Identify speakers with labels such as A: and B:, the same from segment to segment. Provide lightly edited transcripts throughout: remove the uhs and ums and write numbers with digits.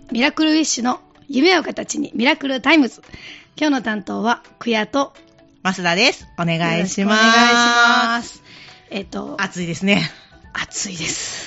A: ミラクルウィッシュの夢を形にミラクルタイムズ。今日の担当はクヤと
B: 増田です。お願いします。
A: お願いします。
B: 暑いですね。
A: 暑いです。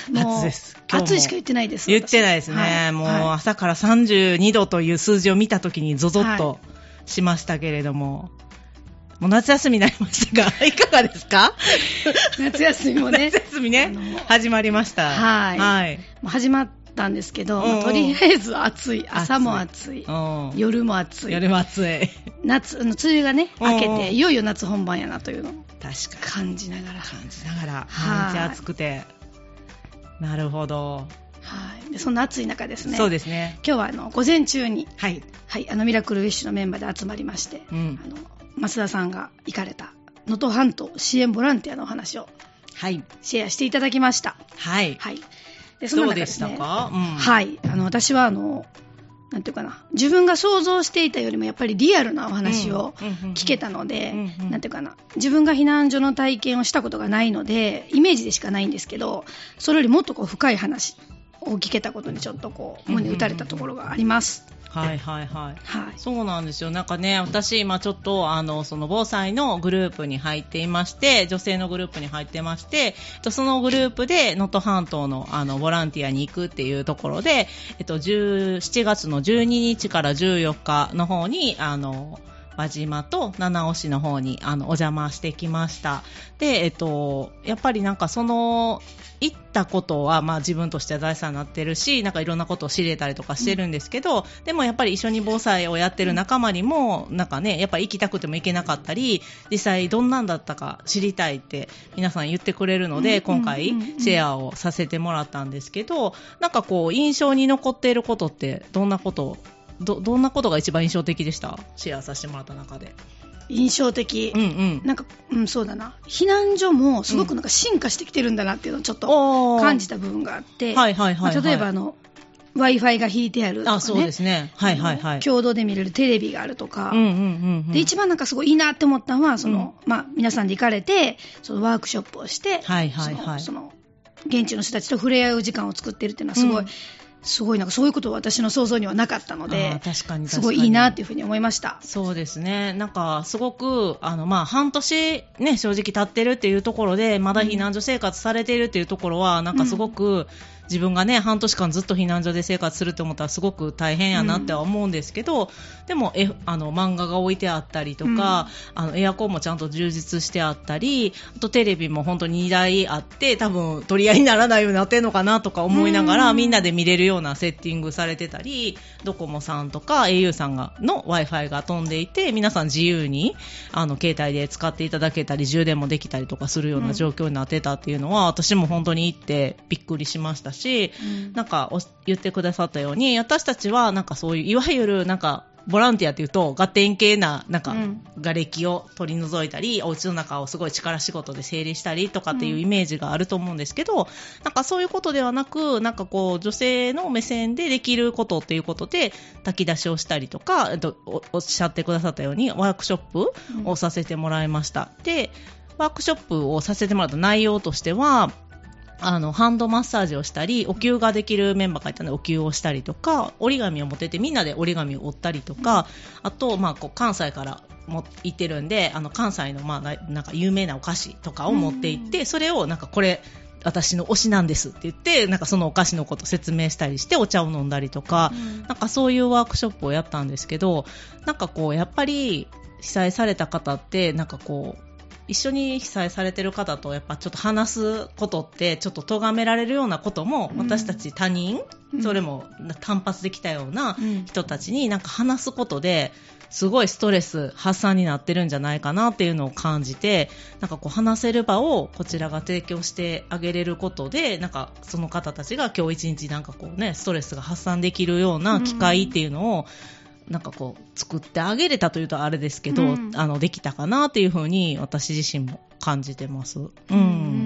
B: 暑いです。
A: 暑いしか言ってないです。
B: 言ってないですね。はい、もう朝から32度という数字を見たときにゾゾッとしましたけれども、もう夏休みになりましたが、いかがですか？
A: 夏休みもね。
B: 夏休みね、始まりました。
A: はい。はい、もう始まったんですけど、とりあえず暑い。朝も暑い。夜も暑い。
B: 夜も暑い。
A: 夏、梅雨がね、明けて、いよいよ夏本番やなというのを感じながら。
B: めっちゃ暑くて。なるほど。
A: はい。でそんな暑い中ですね。
B: そうですね。
A: 今日は午前中に、
B: はい。
A: はい、ミラクルウィッシュのメンバーで集まりまして、増田さんが行かれた能登半島支援ボランティアのお話を、はい、シェアしていただきました。
B: はい。
A: はい。で、その中ですね。
B: どうでしたか？
A: はい。私はなんていうかな、自分が想像していたよりもやっぱりリアルなお話を聞けたので、なんていうかな、自分が避難所の体験をしたことがないので、イメージでしかないんですけど、それよりもっと深い話を聞けたことにちょっと胸打たれたところがあります。
B: はいはいはい。はい。そうなんですよ。なんかね、私今ちょっとその防災のグループに入っていまして、女性のグループに入ってまして、そのグループで能登半島のボランティアに行くっていうところで、7月の12日から14日の方に輪島と七尾市の方にお邪魔してきました。で、やっぱりなんか行ったことは自分としては財産になってるし、なんかいろんなことを知れたりとかしてるんですけど、でもやっぱり一緒に防災をやってる仲間にもなんかね、やっぱり行きたくても行けなかったり、実際どんなんだったか知りたいって皆さん言ってくれるので、今回シェアをさせてもらったんですけど、なんか印象に残っていることってどんなことが一番印象的でした？シェアさせてもらった中で。
A: 印象的。なんか、そうだな。避難所もすごくなんか進化してきてるんだなっていうのをちょっと感じた部分があって、例えばWi-Fi が引いてあるとかね。
B: そうですね。はいはいはい。
A: 共同で見れるテレビがあるとか。で、一番なんかすごいいいなって思ったのは、皆さんで行かれて、ワークショップをして、現地の人たちと触れ合う時間を作ってるっていうのはすごいなんかそういうことは私の想像にはなかったので、
B: 確かに
A: すごいいいなっていうふうに思いました。
B: そうですね。なんかすごく半年ね正直経ってるっていうところでまだ避難所生活されているっていうところはなんかすごく、自分がね半年間ずっと避難所で生活するって思ったらすごく大変やなっては思うんですけど、でも漫画が置いてあったりとか、エアコンもちゃんと充実してあったり、あとテレビも本当に2台あって多分取り合いにならないようになってるのかなとか思いながら、みんなで見れるようなセッティングされてたり、ドコモさんとか au さんの Wi-Fi が飛んでいて、皆さん自由に携帯で使っていただけたり充電もできたりとかするような状況になってたっていうのは、私も本当に行ってびっくりしましたし、なんか言ってくださったように、私たちはなんかそういういわゆるなんかボランティアっていうとガテン系ななんか瓦礫を取り除いたり、お家の中をすごい力仕事で整理したりとかっていうイメージがあると思うんですけど、なんかそういうことではなく、なんか女性の目線でできることっていうことで炊き出しをしたりとか、おっしゃってくださったようにワークショップをさせてもらいました。で、ワークショップをさせてもらった内容としては、ハンドマッサージをしたり、お灸ができるメンバーがいたのでお灸をしたりとか、折り紙を持っててみんなで折り紙を折ったりとか、あと関西から行ってるんで、関西のなんか有名なお菓子とかを持って行って、それをなんかこれ私の推しなんですって言って、なんかそのお菓子のことを説明したりしてお茶を飲んだりとか、なんかそういうワークショップをやったんですけど、なんかやっぱり被災された方ってなんか一緒に被災されてる方とやっぱちょっと話すことってちょっと咎められるようなことも、私たち他人、それも単発で来たような人たちになんか話すことですごいストレス発散になってるんじゃないかなっていうのを感じて、なんか話せる場をこちらが提供してあげれることで、なんかその方たちが今日一日なんかストレスが発散できるような機会っていうのをなんか作ってあげれたというとあれですけど、できたかなっていうふうに私自身も感じてます。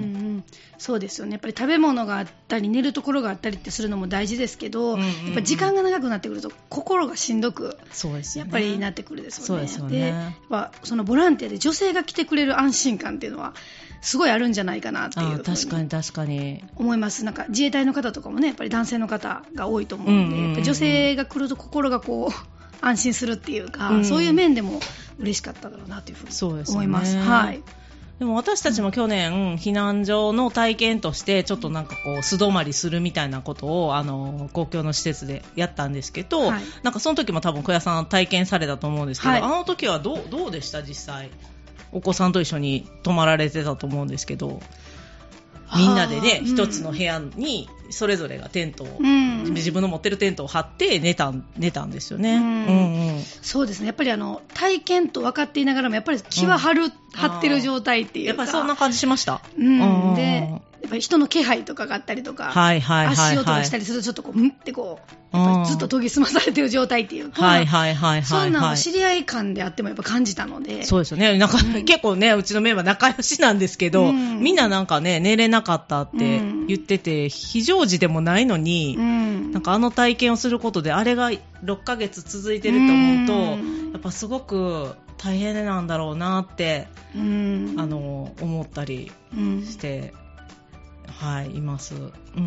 A: そうですよね。やっぱり食べ物があったり寝るところがあったりってするのも大事ですけど、やっぱり時間が長くなってくると心がしんどく、
B: そうですよね、
A: やっぱりなってくるですよね。
B: そうですよね。
A: で、やっぱそのボランティアで女性が来てくれる安心感っていうのはすごいあるんじゃないかなっていうふうに
B: 確かに確かに
A: 思います。なんか自衛隊の方とかもね、やっぱり男性の方が多いと思うので、やっぱり女性が来ると心がこう安心するっていうか、そういう面でも嬉しかっただろうなというふうに思います。はい。
B: でも私たちも去年、避難所の体験としてちょっとなんかこう素泊まりするみたいなことを公共の施設でやったんですけど、はい、なんかその時も多分小屋さん体験されたと思うんですけど、はい、あの時はどうでした？実際お子さんと一緒に泊まられてたと思うんですけど、みんなでね、一つの部屋にそれぞれがテントを、自分の持ってるテントを張って寝たんですよね。
A: そうですね。やっぱり体験と分かっていながらもやっぱり気は張ってる状態っていうか、
B: やっぱりそんな感じしました。
A: でやっぱり人の気配とかがあったりとか、足音がしたりするとちょっとこうってこうやっぱりずっと研ぎ澄まされてる状態っていうか、そんなの知り合い間であってもやっぱ感じたので。
B: そうですよね。なんか、結構ね、うちのメンバー仲良しなんですけど、みんななんかね、寝れなかったって言ってて、非常時でもないのに、なんか体験をすることであれが6ヶ月続いてると思うと、やっぱすごく大変なんだろうなって思ったりして、はい、います。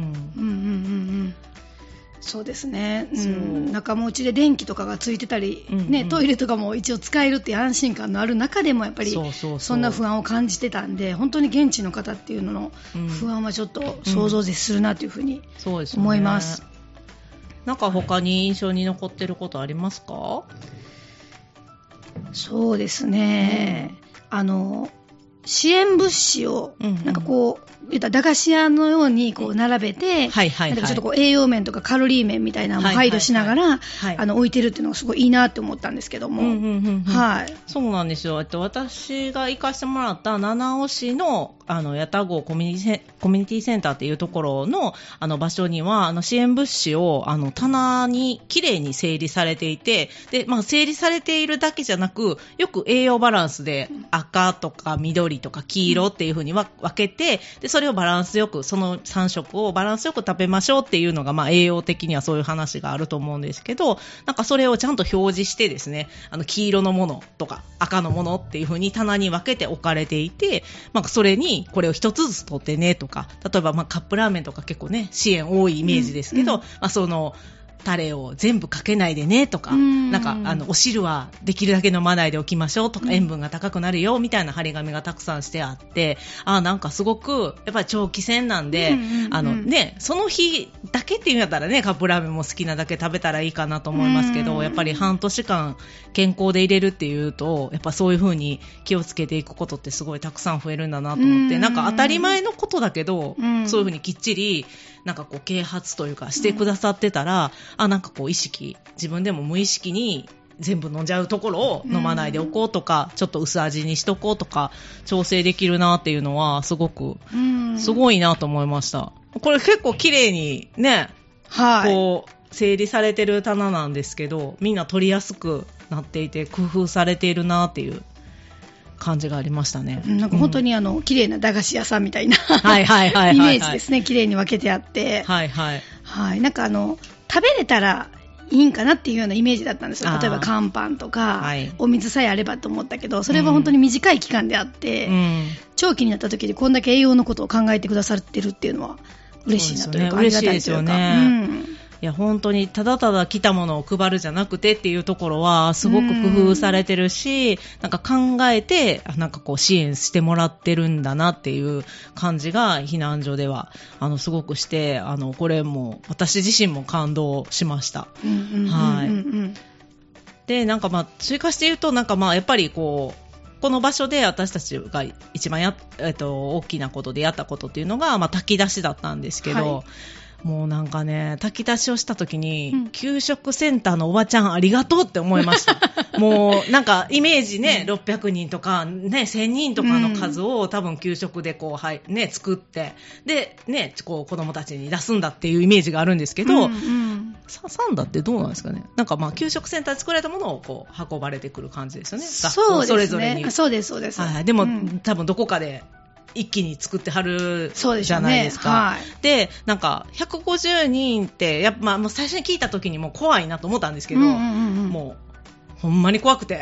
A: そうですね。中もうちで電気とかがついてたり、トイレとかも一応使えるっていう安心感のある中でもやっぱりそんな不安を感じてたんで、本当に現地の方っていうのの不安はちょっと想像でするなというふうに思います。
B: なんか他に印象に残ってることありますか？
A: そうですね。支援物資をなんかこう言った駄菓子屋のようにこう並べて、ちょっとこう栄養面とかカロリー面みたいなのも配慮しながら置いてるっていうのがすごいいいなって思ったんですけども、
B: そうなんですよ。私が行かせてもらった七尾市の八田郷コミュニティセンターっていうところの場所には支援物資を棚にきれいに整理されていて、で、整理されているだけじゃなく、よく栄養バランスで赤とか緑とか黄色っていう風に分けて、でそれをバランスよく、その3色をバランスよく食べましょうっていうのが、栄養的にはそういう話があると思うんですけど、なんかそれをちゃんと表示してですね、黄色のものとか赤のものっていう風に棚に分けて置かれていて、それにこれを一つずつ取ってねとか、例えばカップラーメンとか結構ね、支援多いイメージですけど、そのタレを全部かけないでねとか、なんかお汁はできるだけ飲まないでおきましょうとか、塩分が高くなるよみたいな張り紙がたくさんしてあって、なんかすごくやっぱり長期戦なんで、その日だけっていうんやったらね、カップラーメンも好きなだけ食べたらいいかなと思いますけど、やっぱり半年間健康で入れるっていうと、やっぱそういう風に気をつけていくことってすごいたくさん増えるんだなと思って、なんか当たり前のことだけど、そういう風にきっちりなんかこう啓発というかしてくださってたら、なんかこう自分でも無意識に全部飲んじゃうところを飲まないでおこうとか、ちょっと薄味にしとこうとか調整できるなっていうのはすごいなと思いました。これ結構綺麗にね、こう整理されてる棚なんですけど、みんな取りやすくなっていて工夫されているなっていう感じがありましたね。
A: なんか本当に綺麗な駄菓子屋さんみたいなイメージですね。綺麗に分けてあって、なんか食べれたらいいんかなっていうようなイメージだったんですよ。例えば乾パンとか、お水さえあればと思ったけど、それは本当に短い期間であって、長期になった時にこんだけ栄養のことを考えてくださってるっていうのは嬉しいなというか、ありがたいというか、
B: いや本当にただただ来たものを配るじゃなくてっていうところはすごく工夫されてるし、なんか考えてなんかこう支援してもらってるんだなっていう感じが避難所ではすごくして、これも私自身も感動しました。でなんか追加して言うと、なんかやっぱりこの場所で私たちが一番大きなことでやったことっていうのが、炊き出しだったんですけど、もうなんかね、炊き出しをした時に、給食センターのおばちゃんありがとうって思いました。もうなんかイメージね、600人とかね、1000人とかの数を多分給食でこうね、作って、でね、こう子供たちに出すんだっていうイメージがあるんですけど、サンダってどうなんですかね。なんか給食センターで作られたものをこう運ばれてくる感じですよね。
A: そうですね。
B: それぞれに。
A: そうですそうです。
B: でも、多分どこかで一気に作ってはる
A: そうでしょうね、
B: じゃないですか。
A: はい、
B: で、なんか150人ってやっぱ、もう最初に聞いた時にもう怖いなと思ったんですけど、もうほんまに怖くて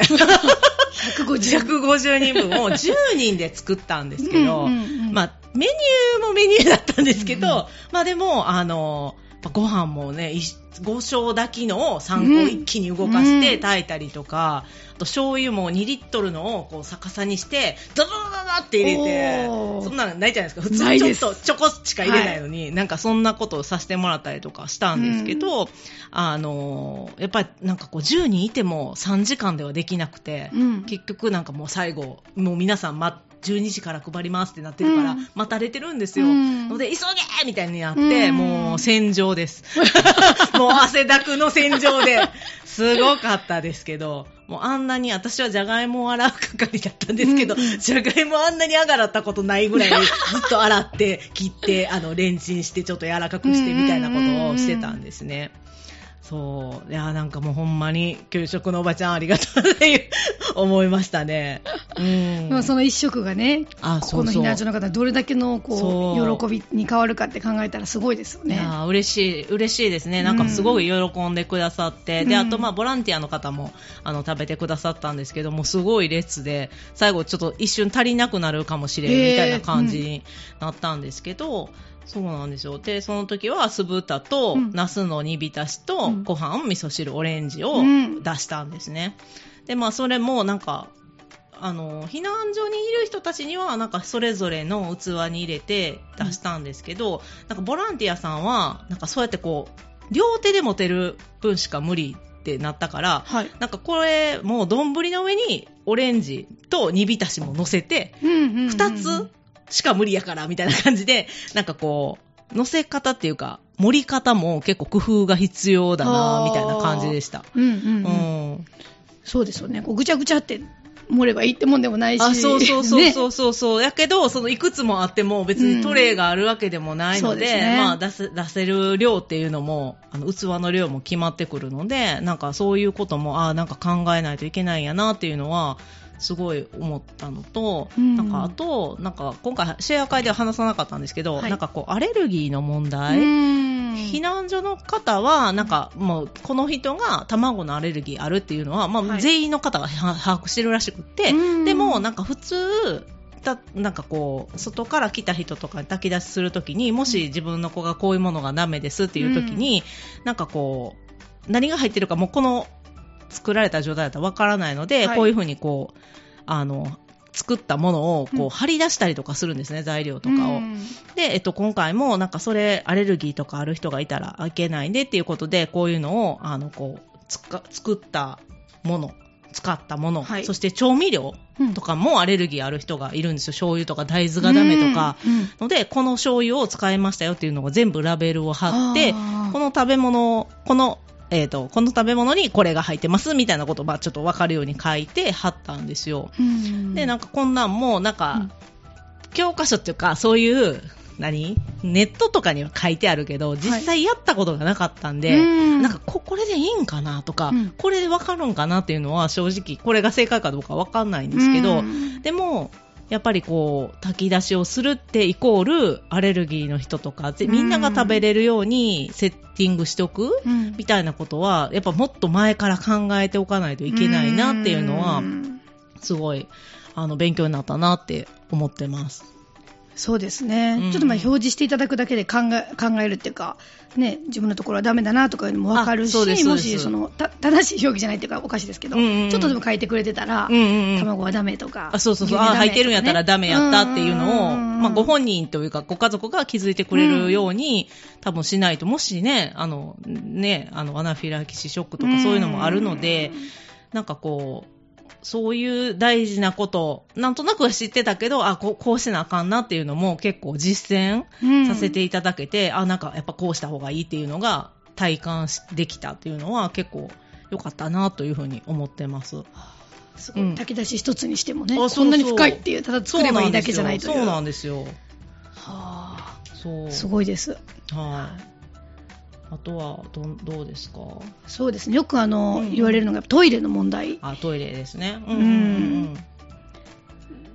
B: 150人分を10人で作ったんですけど、メニューもメニューだったんですけど、でもご飯もね5升炊きのを3個一気に動かして炊いたりとか、あと醤油も2リットルのをこう逆さにしてドドドドドって入れて、そんなのないじゃないですか。普通ちょっとちょこしか入れないのに、なんかそんなことをさせてもらったりとかしたんですけど、やっぱりなんかこう10人いても3時間ではできなくて、結局なんかもう最後もう皆さん12時から配りますってなってるから、待たれてるんですよ。ので急げみたいになって、もう戦場ですもう汗だくの戦場ですごかったですけど、もうあんなに私はじゃがいもを洗う係だったんですけど、じゃがいもあんなに上がったことないぐらいずっと洗って切ってレンチンしてちょっと柔らかくしてみたいなことをしてたんですね。そういやなんかもうほんまに給食のおばちゃんありがとうって思いましたね。
A: その一食がね、この避難所の方どれだけのこう喜びに変わるかって考えたらすごいですよね。いや嬉しいですね。なんかすごい喜んでくださって、であとボランティアの方も食べてくださったんですけども、すごい列で最後ちょっと一瞬足りなくなるかもしれんみたいな感じになったんですけど、そうなんですよ。でその時は酢豚とナスの煮浸しとご飯、味噌汁、オレンジを出したんですね。でそれもなんか避難所にいる人たちにはなんかそれぞれの器に入れて出したんですけど、なんかボランティアさんはなんかそうやってこう両手で持てる分しか無理ってなったから、なんかこれもう丼の上にオレンジと煮浸しも乗せて2つしか無理やからみたいな感じで、なんかこう乗せ方っていうか盛り方も結構工夫が必要だなみたいな感じでした。そうですよね。こうぐちゃぐちゃって盛ればいいってもんでもないし、そうやけどそのいくつもあっても別にトレイがあるわけでもないので、出せる量っていうのも器の量も決まってくるので、なんかそういうこともなんか考えないといけないんやなっていうのはすごい思ったのと、なんかあとなんか今回シェア会では話さなかったんですけど、なんかこうアレルギーの問題、避難所の方はなんかもうこの人が卵のアレルギーあるっていうのは、全員の方が把握してるらしくって、でもなんか普通なんかこう外から来た人とかに炊き出しするときに、もし自分の子がこういうものがダメですっていうときに、なんかこう何が入ってるかもうこの作られた状態だったらわからないので、こういうふうにこう作ったものをこう貼り出したりとかするんですね、材料とかを。で、今回もなんかそれアレルギーとかある人がいたらいけないんでっていうことで、こういうのをこう作ったもの、使ったもの、そして調味料とかもアレルギーある人がいるんですよ。醤油とか大豆がダメとかので、この醤油を使いましたよっていうのを全部ラベルを貼って、この食べ物にこれが入ってますみたいなことをちょっと分かるように書いて貼ったんですよ。でなんかこんなんもなんか、教科書っていうかそういうネットとかには書いてあるけど実際やったことがなかったんで、なんかこれでいいんかなとか、これで分かるんかなっていうのは正直これが正解かどうか分かんないんですけど、でもやっぱりこう炊き出しをするってイコールアレルギーの人とかみんなが食べれるようにセッティングしておくみたいなことはやっぱもっと前から考えておかないといけないなっていうのはすごい勉強になったなって思ってます。そうですね、ちょっと表示していただくだけで考えるっていうか、ね、自分のところはダメだなとかいうのも分かるし、もし正しい表記じゃないっていうかおかしいですけど、ちょっとでも書いてくれてたら、卵はダメとか、入ってるんやったらダメやったっていうのを、ご本人というかご家族が気づいてくれるように、多分しないと、もしねアナフィラキシーショックとかそういうのもあるので、なんかこうそういう大事なことなんとなくは知ってたけど、こうしなあかんなっていうのも結構実践させていただけて、なんかやっぱこうした方がいいっていうのが体感できたっていうのは結構良かったなというふうに思ってます。すごい、炊き出し一つにしてもね、こんなに深いっていう、ただ作ればいいだけじゃないという。そうなんですよ。すごいです。あとはどうですか？そうですね、よく言われるのがトイレの問題。トイレですね。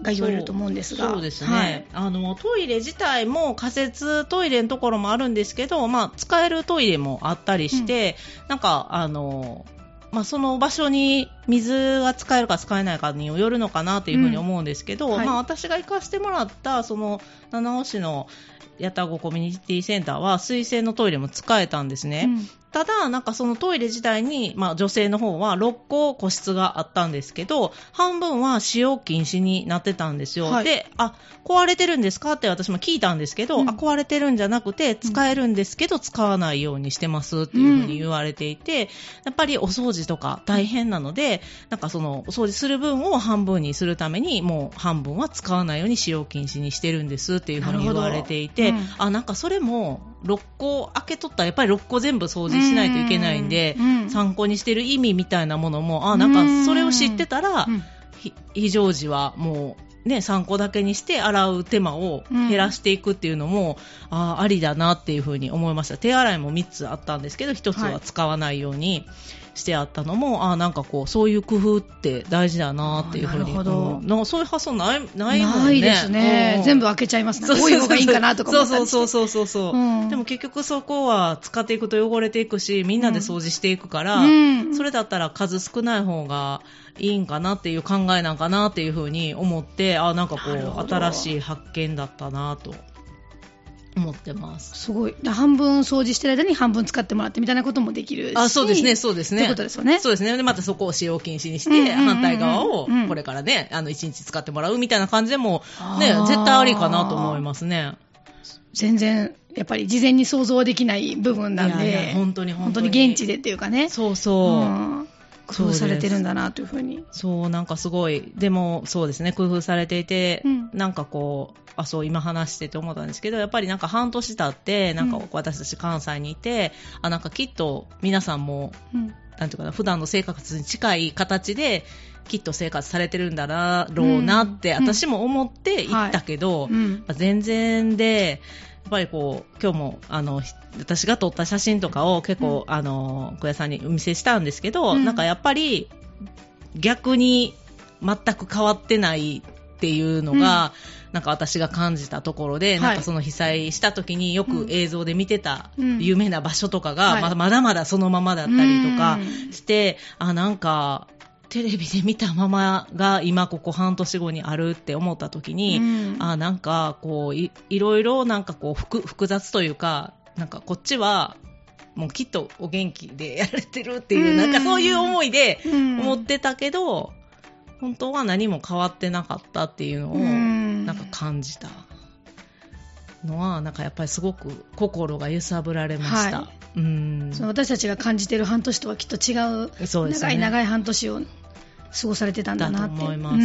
A: が言われると思うんですが。
B: そうですね、トイレ自体も仮設トイレのところもあるんですけど、使えるトイレもあったりして、なんかその場所に水が使えるか使えないかによるのかなというふうに思うんですけど、私が行かせてもらったその七尾市のヤタゴコミュニティセンターは水洗のトイレも使えたんですね。ただなんかそのトイレ自体に、女性の方は6個個室があったんですけど、半分は使用禁止になってたんですよ。で、壊れてるんですかって私も聞いたんですけど、壊れてるんじゃなくて使えるんですけど使わないようにしてますっていうふうに言われていて、やっぱりお掃除とか大変なので、なんかそのお掃除する分を半分にするためにもう半分は使わないように使用禁止にしてるんですっていうふうに言われていて、なんかそれも6個開けとったらやっぱり6個全部掃除しないといけないんで、参考にしてる意味みたいなものもなんかそれを知ってたら、非常時はもうね3個だけにして洗う手間を減らしていくっていうのも、ありだなっていうふうに思いました。手洗いも3つあったんですけど1つは使わないようにしてあったのも、なんかこうそういう工夫って大事だなっていうふうにそういう発想ないもんね。
A: ないですね、全部開けちゃいますね。多い方がいいかなとか思ったりして。
B: そう、でも結局そこは使っていくと汚れていくし、みんなで掃除していくから、それだったら数少ない方がいいんかなっていう考えなんかなっていうふうに思って、なんかこう新しい発見だったなと思ってます。
A: すごい。半分掃除してる間に半分使ってもらってみたいなこともできるし。
B: そうですね。という
A: ことですよね。
B: そうですね。でまたそこを使用禁止にして、反対側をこれからね1日使ってもらうみたいな感じでもね、絶対ありかなと思いますね。
A: 全然やっぱり事前に想像できない部分なんで、
B: いや本当に
A: 現地でっていうかね。
B: そう、
A: 工夫されてるんだなというふうに。
B: なんかすごい、でもそうですね、工夫されていて、なんかこう今話してて思ったんですけど、やっぱりなんか半年経ってなんか私たち関西にいて、なんかきっと皆さんも、なんていうかな、普段の生活に近い形できっと生活されてるんだろうなって、私も思って行ったけど、全然でやっぱりこう今日も私が撮った写真とかを結構、小屋さんにお見せしたんですけど、なんかやっぱり逆に全く変わってないっていうのが、なんか私が感じたところで、なんかその被災した時によく映像で見てた有名な場所とかが、まだまだそのままだったりとかして、なんかテレビで見たままが今ここ半年後にあるって思った時に、なんかこう いろいろなんかこう複雑というか、なんかこっちはもうきっとお元気でやられてるっていう、なんかそういう思いで思ってたけど、本当は何も変わってなかったっていうのをなんか感じたのは、なんかやっぱりすごく心が揺さぶられました。
A: その私たちが感じている半年とはきっと違う、長い半年を過ごされてたんだなって
B: 思います。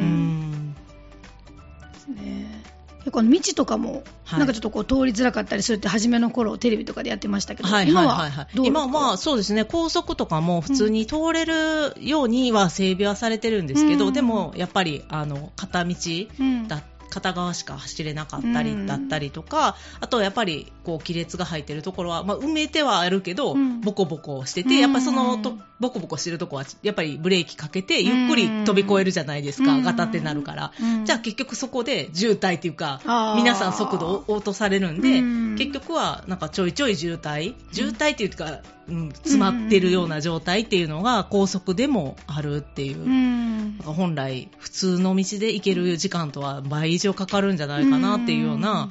A: 結構道とかも、なんかちょっとこう通りづらかったりするって初めの頃テレビとかでやってましたけど、今はどうですか？
B: 今はそうですね、高速とかも普通に通れるようには整備はされてるんですけど、でもやっぱり片道だった片側しか走れなかったりだったりとか、あとやっぱりこう亀裂が入ってるところは、埋めてはあるけど、ボコボコしてて、やっぱそのボコボコしてるところはやっぱりブレーキかけてゆっくり飛び越えるじゃないですか、ガタってなるから、じゃあ結局そこで渋滞っていうか、皆さん速度を落とされるんで、結局はなんかちょいちょい渋滞っていうか、詰まってるような状態っていうのが高速でもあるっていう、なんか本来普通の道で行ける時間とは倍以上かかるんじゃないかなっていうような、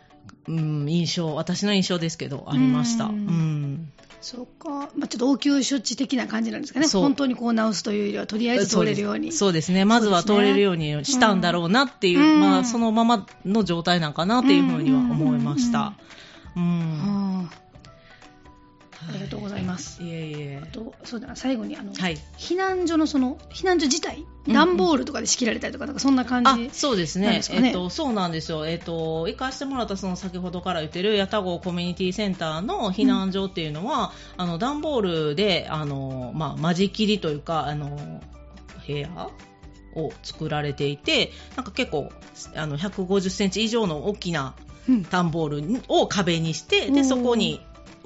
B: 私の印象ですけどありました。
A: そうか、ちょっと応急処置的な感じなんですかね。本当にこう直すというよりはとりあえず通れるように。
B: そうですね、まずは通れるようにしたんだろうなっていう、そのままの状態なんかなっていうふうには思いました。
A: ありがとうございます。
B: あ
A: とそうだな、最後に避難所の避難所自体、段ボールとかで仕切られたりとか、なんかそんな感じ。
B: そうですね。そうなんですよ。行かしてもらったその先ほどから言ってるヤタゴコミュニティセンターの避難所っていうのは、段ボールで間仕切りというか部屋を作られていて、なんか結構150センチ以上の大きな段ボールを壁にして、でそこに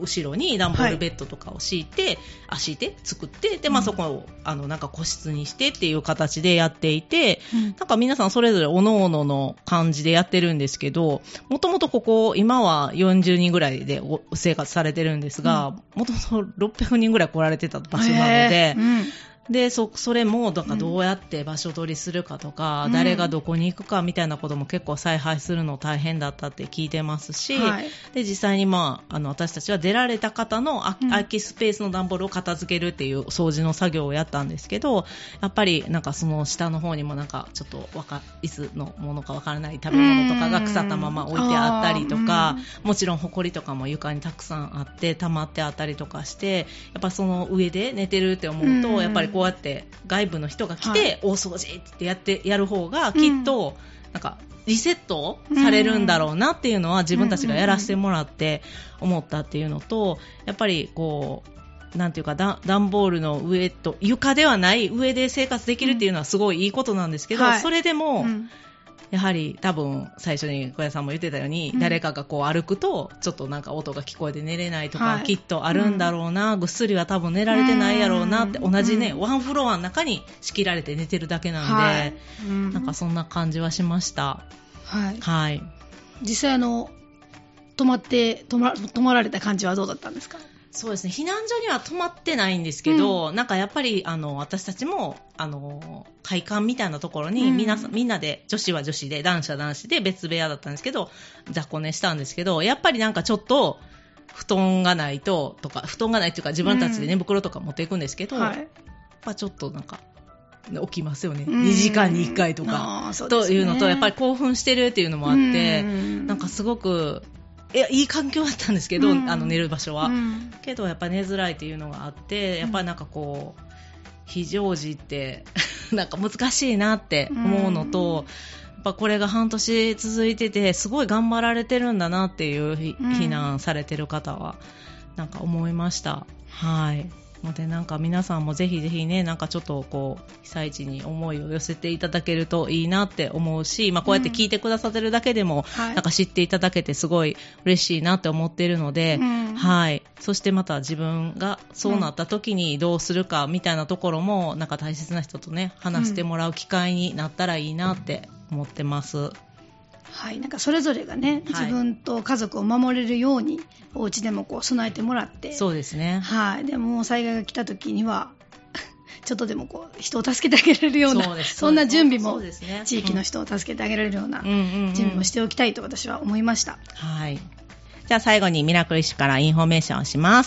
B: 後ろに段ボールベッドとかを敷いて、敷いて作って、で、まあ、そこをなんか個室にしてっていう形でやっていて、なんか皆さんそれぞれ各々の感じでやってるんですけど、もともとここ今は40人ぐらいで生活されてるんですが、もともと600人ぐらい来られてた場所なので、で、それも、だからどうやって場所取りするかとか、誰がどこに行くかみたいなことも結構采配するの大変だったって聞いてますし、で、実際にまあ、私たちは出られた方の空きスペースの段ボールを片付けるっていう掃除の作業をやったんですけど、やっぱりなんかその下の方にもなんかちょっといつのものかわからない食べ物とかが腐ったまま置いてあったりとか、もちろん埃とかも床にたくさんあって溜まってあったりとかして、やっぱその上で寝てるって思うと、やっぱりこうやって外部の人が来て大掃除ってやる方がきっとなんかリセットされるんだろうなっていうのは自分たちがやらせてもらって思ったっていうのと、やっぱりこうなんていうか段ボールの上と床ではない上で生活できるっていうのはすごいいいことなんですけど、それでもやはり多分最初に小屋さんも言ってたように、誰かがこう歩くとちょっとなんか音が聞こえて寝れないとか、きっとあるんだろうな、ぐっすりは多分寝られてないやろうなって、同じね、ワンフロアの中に仕切られて寝てるだけなんで、なんかそんな感じはしました。はい。
A: 実際泊まられた感じはどうだったんですか？
B: そうですね、避難所には泊まってないんですけど、なんかやっぱり私たちも会館みたいなところにみんなで、女子は女子で男子は男子で別部屋だったんですけど、雑魚寝したんですけど、やっぱりなんかちょっと布団がないっていうか自分たちで寝袋とか持っていくんですけど、やっぱちょっとなんか起きますよね、2時間に1回とか、というのと、やっぱり興奮してるっていうのもあって、なんかすごくいい環境だったんですけど、寝る場所は、けどやっぱ寝づらいっていうのがあって、やっぱりなんかこう非常時ってなんか難しいなって思うのと、やっぱこれが半年続いててすごい頑張られてるんだなっていう避難されてる方はなんか思いました。はい。のでなんか皆さんもぜひぜひね、なんかちょっとこう被災地に思いを寄せていただけるといいなって思うし、こうやって聞いてくださってるだけでも、なんか知っていただけてすごい嬉しいなって思っているので、はい。そしてまた自分がそうなった時にどうするかみたいなところも、なんか大切な人とね話してもらう機会になったらいいなって思ってます。
A: はい、なんかそれぞれがね、自分と家族を守れるようにお家でもこう備えてもらって、
B: そうですね。
A: はい。でも災害が来た時にはちょっとでもこう人を助けてあげられるような、そんな準備も、地域の人を助けてあげられるような準備もしておきたいと私は思いました。
B: はい。じゃあ最後にミラクル医師からインフォメーションをします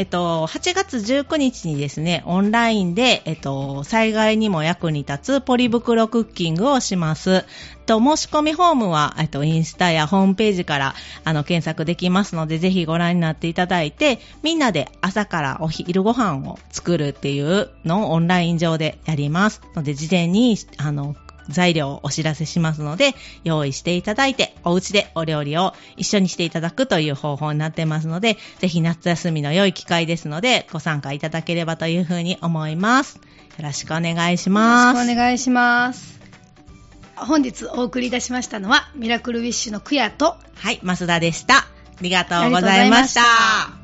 B: 。8月19日にですね、オンラインで、災害にも役に立つポリ袋クッキングをします。申し込みフォームは、インスタやホームページから検索できますので、ぜひご覧になっていただいて、みんなで朝からお昼ご飯を作るっていうのをオンライン上でやりますので、事前に材料をお知らせしますので、用意していただいて、お家でお料理を一緒にしていただくという方法になってますので、ぜひ夏休みの良い機会ですので、ご参加いただければというふうに思います。よろしくお願いします。
A: よろしくお願いします。本日お送りいたしましたのは、ミラクルウィッシュのクヤと、
B: はい、増田でした。ありがとうございました。